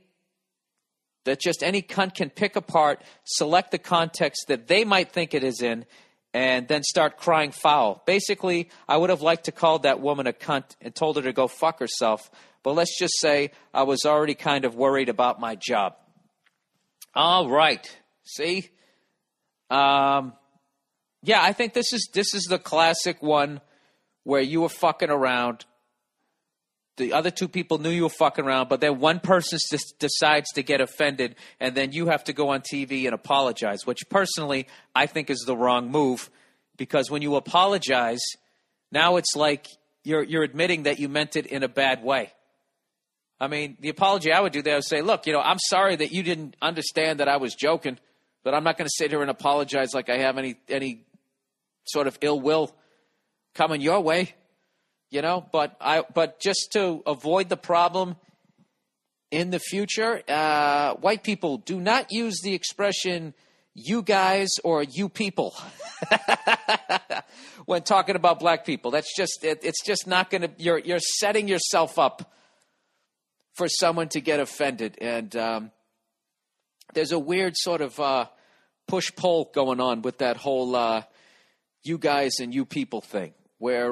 cunt can pick apart, select the context that they might think it is in, and then start crying foul? Basically, I would have liked to call that woman a cunt and told her to go fuck herself, but let's just say I was already kind of worried about my job. All right. See? Yeah, I think this is the classic one where you were fucking around. The other two people knew you were fucking around, but then one person decides to get offended, and then you have to go on TV and apologize, which personally I think is the wrong move, because when you apologize, now it's like you're admitting that you meant it in a bad way. I mean, the apology I would do there would say, look, I'm sorry that you didn't understand that I was joking, but I'm not going to sit here and apologize like I have any sort of ill will coming your way. But just to avoid the problem in the future, white people, do not use the expression "you guys" or "you people" when talking about black people. That's just it's just not going to. You're setting yourself up for someone to get offended, and there's a weird sort of push-pull going on with that whole you guys and you people thing, where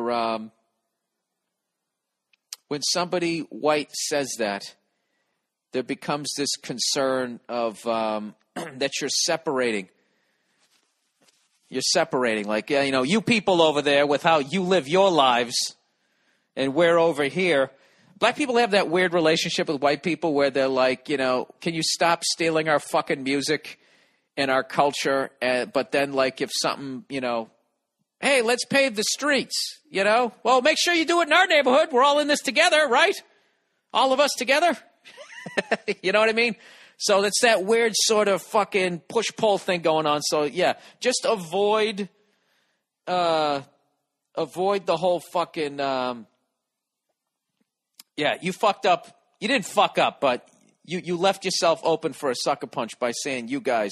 when somebody white says that, there becomes this concern of that you're separating. You're separating, like, you people over there with how you live your lives, and we're over here. Black people have that weird relationship with white people where they're like, can you stop stealing our fucking music and our culture? But then, like, if something, hey, let's pave the streets, Well, make sure you do it in our neighborhood. We're all in this together, right? All of us together. You know what I mean? So it's that weird sort of fucking push-pull thing going on. So, yeah, just avoid the whole fucking, you fucked up. You didn't fuck up, but you left yourself open for a sucker punch by saying you guys.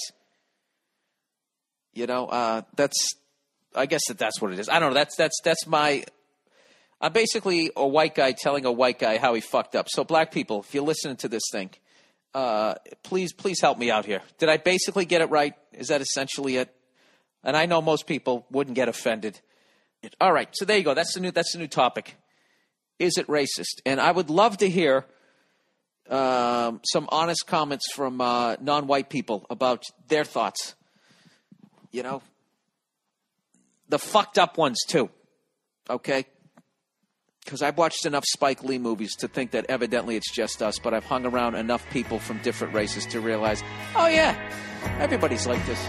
I guess that's what it is. I don't know. That's my. I'm basically a white guy telling a white guy how he fucked up. So black people, if you're listening to this thing, please help me out here. Did I basically get it right? Is that essentially it? And I know most people wouldn't get offended. All right, so there you go. That's the new topic. Is it racist? And I would love to hear some honest comments from non-white people about their thoughts. The fucked up ones too. Okay? Because I've watched enough Spike Lee movies to think that evidently it's just us, but I've hung around enough people from different races to realize, oh yeah, everybody's like this.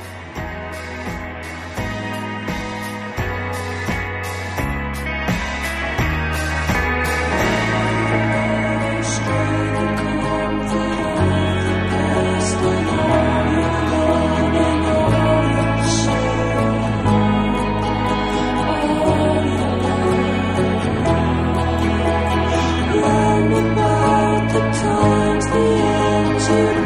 Learn about the times, the ends,